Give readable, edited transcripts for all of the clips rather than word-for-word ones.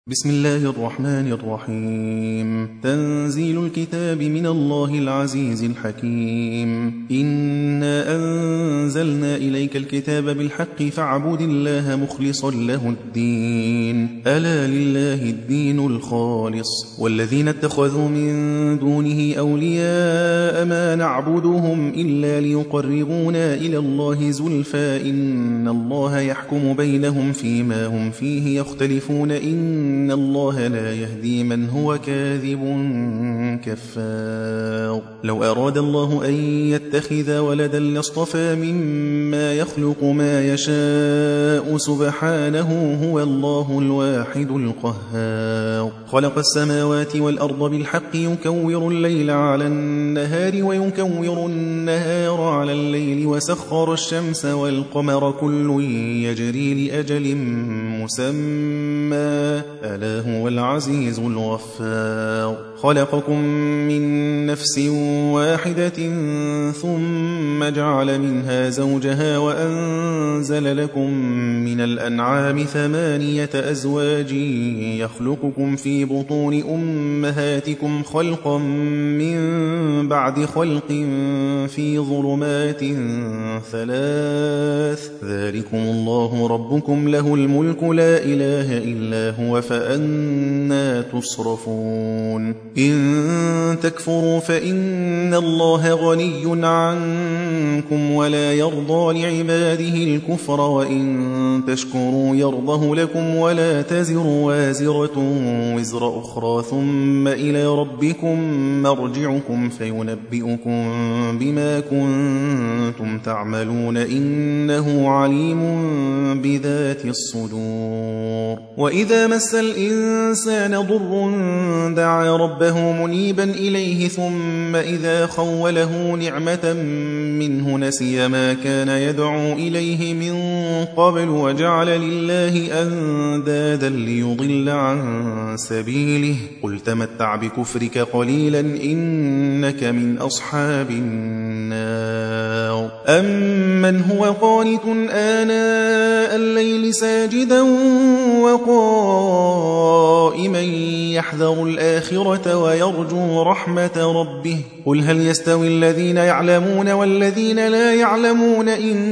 بسم الله الرحمن الرحيم. تنزيل الكتاب من الله العزيز الحكيم. إنا أنزلنا إليك الكتاب بالحق فاعبد الله مخلصا له الدين، ألا لله الدين الخالص. والذين اتخذوا من دونه أولياء ما نعبدهم إلا ليقربونا إلى الله زلفى إن الله يحكم بينهم فيما هم فيه يختلفون إن الله لا يهدي من هو كاذب كفار. لو أراد الله أن يتخذ ولدا لاصطفى مما يخلق ما يشاء سبحانه هو الله الواحد القهار. خلق السماوات والأرض بالحق يكور الليل على النهار ويكور النهار على الليل وسخر الشمس والقمر كل يجري لأجل مسمى ألا هو العزيز الغفار. خلقكم من نفس واحدة ثم جعل منها زوجها وأنزل لكم من الأنعام 8 أزواج يخلقكم في بطون أمهاتكم خلقا من بعد خلق في ظلمات 3 ذلكم الله ربكم له الملك لا إله إلا هو فأنى تصرفون. إن تكفروا فإن الله غني عنكم ولا يرضى لعباده الكفر وإن تشكروا يرضه لكم ولا تزر وازرة وزر أخرى ثم إلى ربكم مرجعكم فينبئكم بما كنتم تعملون إنه عليم بذات الصدور. وإذا مس الإنسان ضر دعا ربه منيبا إليه ثم إذا خوله نعمة منه نسي ما كان يدعو إليه من قبل وجعل لله أندادا ليضل عن سبيله قل تمتع بكفرك قليلا إنك من أصحاب النار. أمن هو قانت آناء الليل ساجدا وقائما يحذر الآخرة ويرجو رحمة ربه قل هل يستوي الذين يعلمون والذين لا يعلمون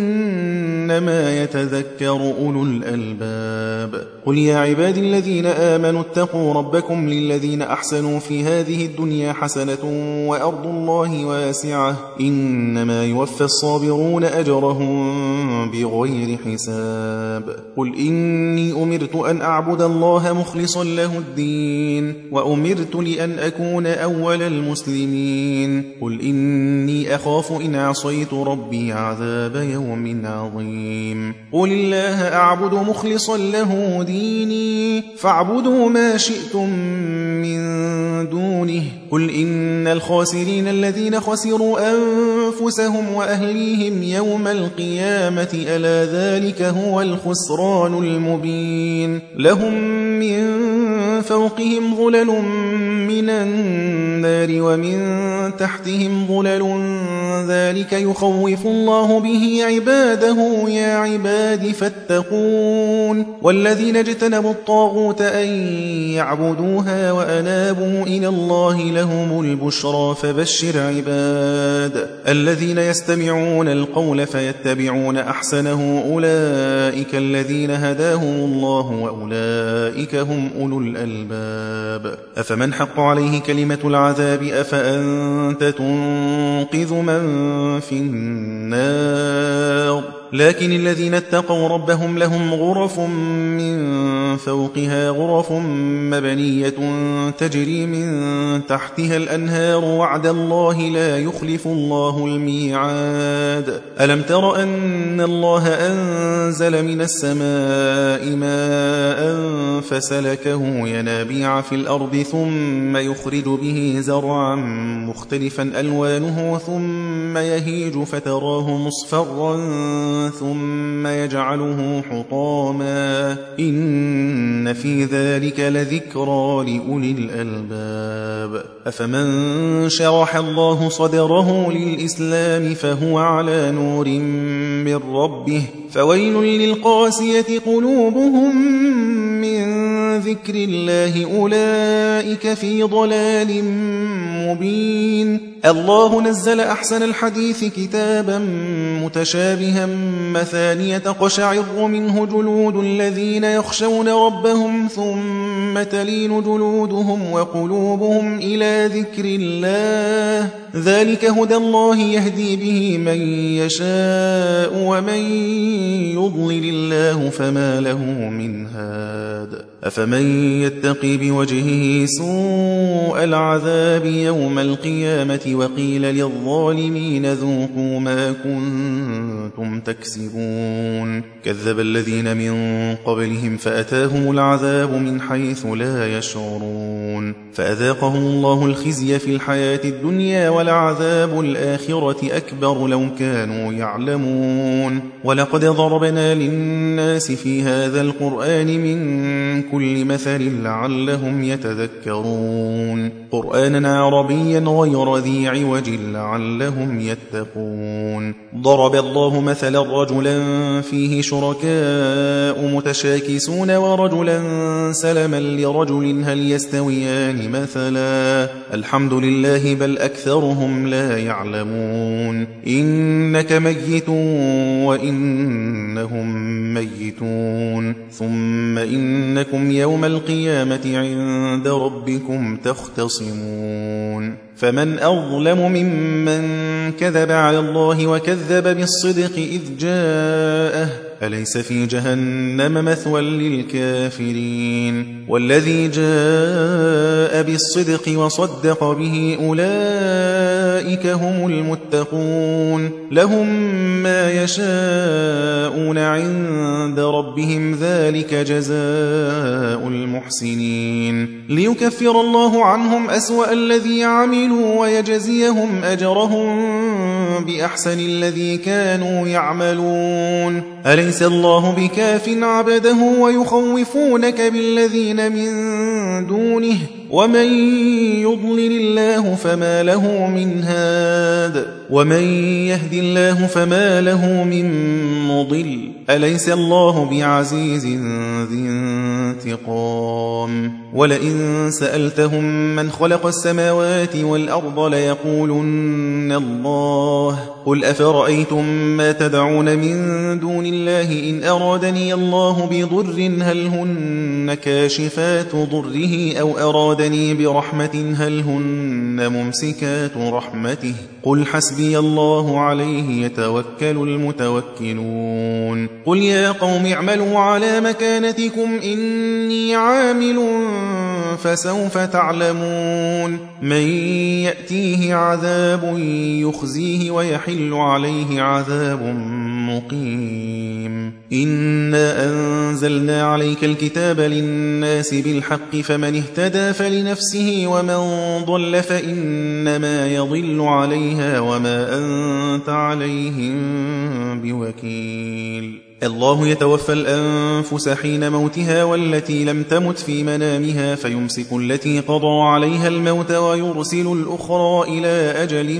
إنما يتذكر أولو الألباب. قل يا عبادي الذين آمنوا اتقوا ربكم للذين أحسنوا في هذه الدنيا حسنة وأرض الله واسعة إنما يوفى الصابرون أجرهم بغير حساب. قل إني أمرت أن أعبد الله مخلصا له الدين وأمرت لأن أكون أول المسلمين. قل إني أخاف إن عصيت ربي عذاب يوم عظيم. قل الله أعبد مخلصا له ديني فاعبدوا ما شئتم من دونه. قل إن الخاسرين الذين خسروا أنفسهم وأهليهم يوم القيامة ألا ذلك هو الخسران المبين. لهم من فوقهم ظلل من النار ومن تحتهم ظلل ذلك يخوف الله به عباده يا عباد فاتقون. والذين اجتنبوا الطاغوت أن يعبدوها وأنابوا إلى الله لهم البشرى فبشر عباد الذين يستمعون القول فيتبعون أحسنه أولئك الذين هداهم الله وأولئك هم أولو الألباب. أفمن حق عليه كلمة العذاب أفأنت تنقذ من في النار. لكن الذين اتقوا ربهم لهم غرف من فوقها غرف مبنية تجري من تحتها الأنهار وعد الله لا يخلف الله الميعاد. ألم تر أن الله أنزل من السماء ماء فسلكه ينابيع في الأرض ثم يخرج به زرعا مختلفا ألوانه ثم يهيج فتراه مصفرا ثم يجعله حطاما إن في ذلك لذكرى لأولي الألباب. أفمن شرح الله صدره للإسلام فهو على نور من ربه فويل للقاسية قلوبهم من ذكر الله أولئك في ضلال مبين. الله نزل أحسن الحديث كتابا متشابها مثانية تقشعر منه جلود الذين يخشون ربهم ثم تلين جلودهم وقلوبهم إلى ذكر الله ذلك هدى الله يهدي به من يشاء ومن يضلل الله فما له من هاد. أفمن يتقي بوجهه سوء العذاب يوم القيامة وقيل للظالمين ذوقوا ما كنتم تكسبون. كذب الذين من قبلهم فأتاهم العذاب من حيث لا يشعرون فأذاقهم الله الخزي في الحياة الدنيا ولعذاب الآخرة أكبر لو كانوا يعلمون. ولقد ضربنا للناس في هذا القرآن من كل مثل لعلهم يتذكرون قرآنا عربيا غير ذي عوج لعلهم يتقون. ضرب الله مثلا رجلا فيه شركاء متشاكسون ورجلا سلما لرجل هل يستويان مثلا الحمد لله بل أكثرهم لا يعلمون. إنك ميت وإنهم ميتون ثم إنكم يوم القيامة عند ربكم تختصمون. فمن أظلم ممن كذب على الله وكذب بالصدق إذ جاءه أليس في جهنم مثوى للكافرين. والذي جاء بالصدق وصدق به أولئك هم المتقون لهم ما يشاءون عند ربهم ذلك جزاء المحسنين. ليكفر الله عنهم أسوأ الذي عملوا ويجزيهم أجرهم بأحسن الذي كانوا يعملون. أليس الله بكاف عبده ويخوفونك بالذين من دونه ومن يضلل الله فما له من هاد ومن يهد الله فما له من مضل. أليس الله بعزيز ذي انتقام. ولئن سألتهم من خلق السماوات والأرض ليقولن الله قل أفرأيتم ما تدعون من دون الله إن أرادني الله بضر هل هن كاشفات ضره أو أرادني برحمة هل هن ممسكات رحمته قل حسبي الله عليه يتوكل المتوكلون. قل يا قوم اعملوا على مكانتكم إني عامل فسوف تعلمون من يأتيه عذاب يخزيه ويحل عليه عذاب مقيم. إنا أنزلنا عليك الكتاب للناس بالحق فمن اهتدى فلنفسه ومن ضل فإنما يضل عليها وما أنت عليهم بوكيل. الله يتوفى الأنفس حين موتها والتي لم تمت في منامها فيمسك التي قضى عليها الموت ويرسل الأخرى إلى أجل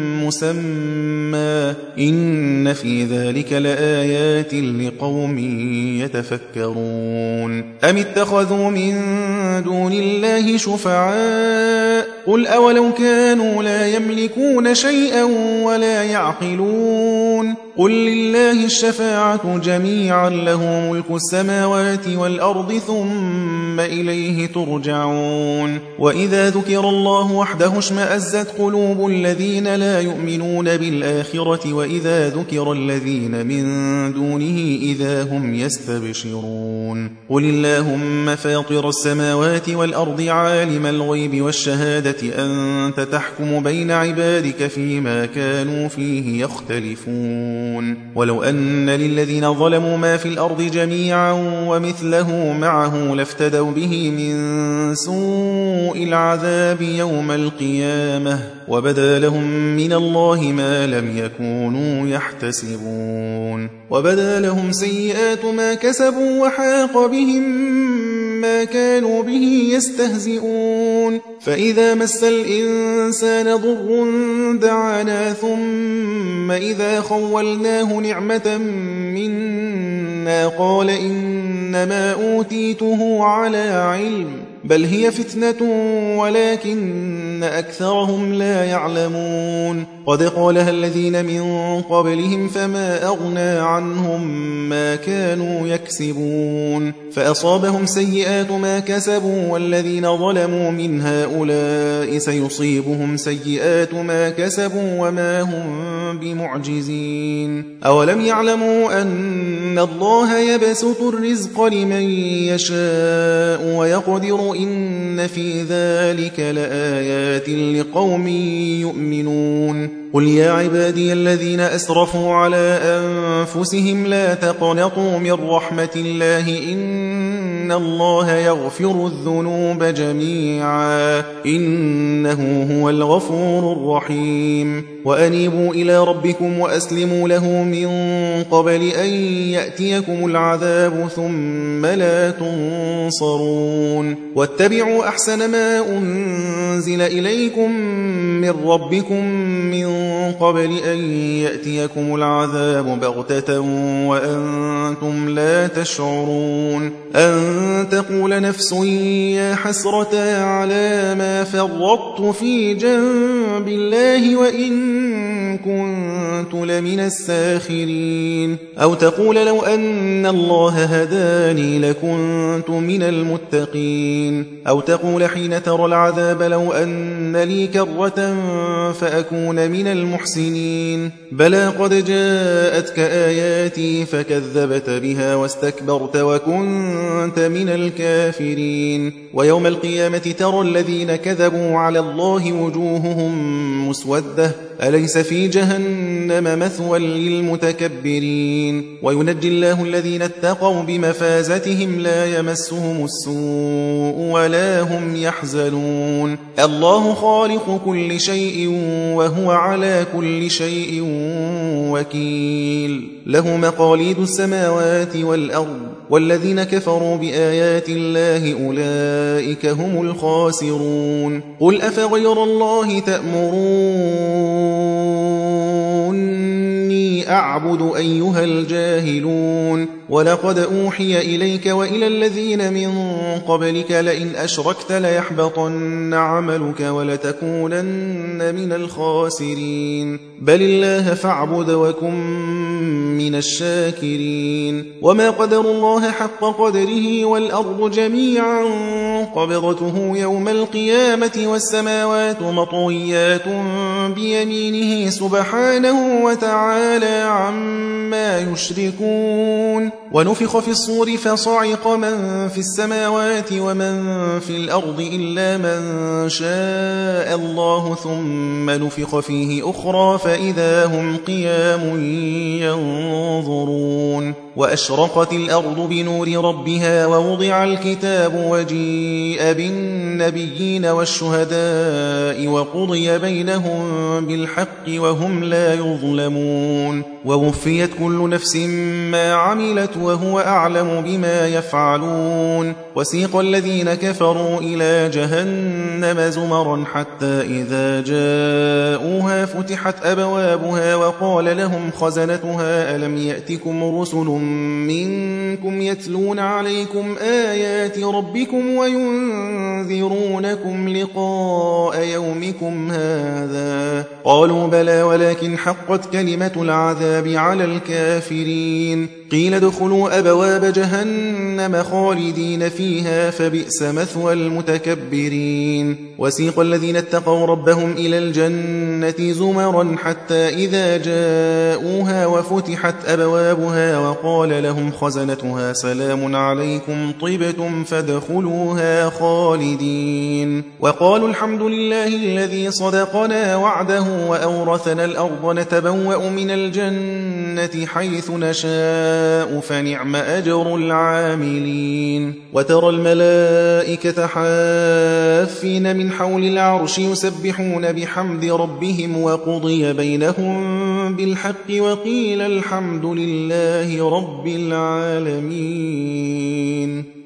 مسمى إن في ذلك لآيات لقوم يتفكرون. أم اتخذوا من دون الله شفعاء قل أولو كانوا لا يملكون شيئا ولا يعقلون قل لله الشفاعة جميعا له ملك السماوات والأرض ثم إليه ترجعون. وإذا ذكر الله وحده اشمأزت قلوب الذين لا يؤمنون بالآخرة وإذا ذكر الذين من دونه إذا هم يستبشرون. قل اللهم فاطر السماوات والأرض عالم الغيب والشهادة أنت تحكم بين عبادك فيما كانوا فيه يختلفون. ولو أن للذين ظلموا ما في الأرض جميعا ومثله معه لافتدوا به من سوء العذاب يوم القيامة وبدا لهم من الله ما لم يكونوا يحتسبون. وبدا لهم سيئات ما كسبوا وحاق بهم ما كانوا به يستهزئون. فإذا مس الإنسان ضر دعانا ثم إذا خولناه نعمة منا منا قال إنما أوتيته على علم بل هي فتنة ولكن أكثرهم لا يعلمون قد قالها الذين من قبلهم فما أغنى عنهم ما كانوا يكسبون فأصابهم سيئات ما كسبوا والذين ظلموا من هؤلاء سيصيبهم سيئات ما كسبوا وما هم بمعجزين أولم يعلموا أن الله يبسط الرزق لمن يشاء ويقدر إن في ذلك لآيات لقوم يؤمنون قل يا عبادي الذين أسرفوا على أنفسهم لا تقنطوا من رحمة الله إن الله يغفر الذنوب جميعا إنه هو الغفور الرحيم وأنيبوا إلى ربكم وأسلموا له من قبل أن يأتيكم العذاب ثم لا تنصرون واتبعوا أحسن ما أنزل إليكم من ربكم من قبل أن يأتيكم العذاب بغتة وأنتم لا تشعرون أن تقول نفس يا حسرة على ما فرطت في جنب الله وإن كنت لمن الساخرين أو تقول لو أن الله هداني لكنت من المتقين أو تقول حين ترى العذاب لو أن لي كرة فأكون من المحسنين بلى قد جاءتك آياتي فكذبت بها واستكبرت وكنت من الكافرين ويوم القيامة ترى الذين كذبوا على الله وجوههم مسودة أليس في جهنم مثوى للمتكبرين وينجي الله الذين اتقوا بمفازتهم لا يمسهم السوء ولا هم يحزنون الله خالق كل شيء وهو على كل شيء وكيل له مقاليد السماوات والأرض والذين كفروا بآيات الله أولئك هم الخاسرون قل أفغير الله تأمروني أعبد أيها الجاهلون ولقد أوحي إليك وإلى الذين من قبلك لئن أشركت ليحبطن عملك ولتكونن من الخاسرين بل الله فاعبد وكن من الشاكرين وما قدر الله حق قدره والأرض جميعا قبضته يوم القيامة والسماوات مطويات بيمينه سبحانه وتعالى عما يشركون ونفخ في الصور فصعق من في السماوات ومن في الأرض إلا من شاء الله ثم نفخ فيه أخرى فإذا هم قيام ينظرون وأشرقت الأرض بنور ربها ووضع الكتاب وجيء بالنبيين والشهداء وقضي بينهم بالحق وهم لا يظلمون ووفيت كل نفس ما عملت وهو أعلم بما يفعلون وسيق الذين كفروا إلى جهنم زمرا حتى إذا جاءوها فتحت أبوابها وقال لهم خزنتها ألم يأتكم رسل منكم يتلون عليكم آيات ربكم وينذرونكم لقاء يومكم هذا قالوا بلى ولكن حقت كلمة العذاب على الكافرين قيل ادخلوا أبواب جهنم خالدين فيها فبئس مثوى المتكبرين وسيق الذين اتقوا ربهم إلى الجنة زمرا حتى إذا جاءوها وفتحت أبوابها وقال لهم خزنتها سلام عليكم طبتم فادخلوها خالدين وقالوا الحمد لله الذي صدقنا وعده وأورثنا الأرض نتبوأ من الجنة حيث نشاء فنعم أجر العاملين وترى الملائكة حافين من حول العرش يسبحون بحمد ربهم وقضي بينهم بالحق وقيل الحمد لله رب العالمين